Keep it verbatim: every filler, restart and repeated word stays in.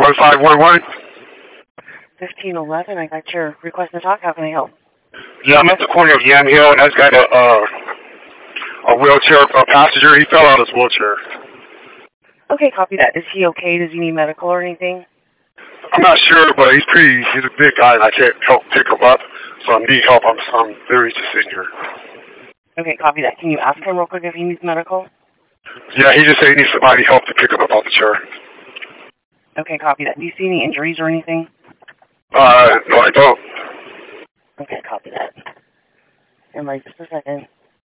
one five one one? fifteen eleven, I got your request to talk. How can I help? Yeah, I'm at the corner of Yam Hill, and that's got a, uh, a wheelchair a passenger. He fell out of his wheelchair. Okay, copy that. Is he okay? Does he need medical or anything? I'm not sure, but he's pretty, he's a big guy, and I can't help pick him up, so I need help. I'm, I'm very just sitting here. Okay, copy that. Can you ask him real quick if he needs medical? Yeah, he just said he needs somebody help to pick him up off the chair. Okay, copy that. Do you see any injuries or anything? Uh, no, I don't. Okay, copy that. And like just a second.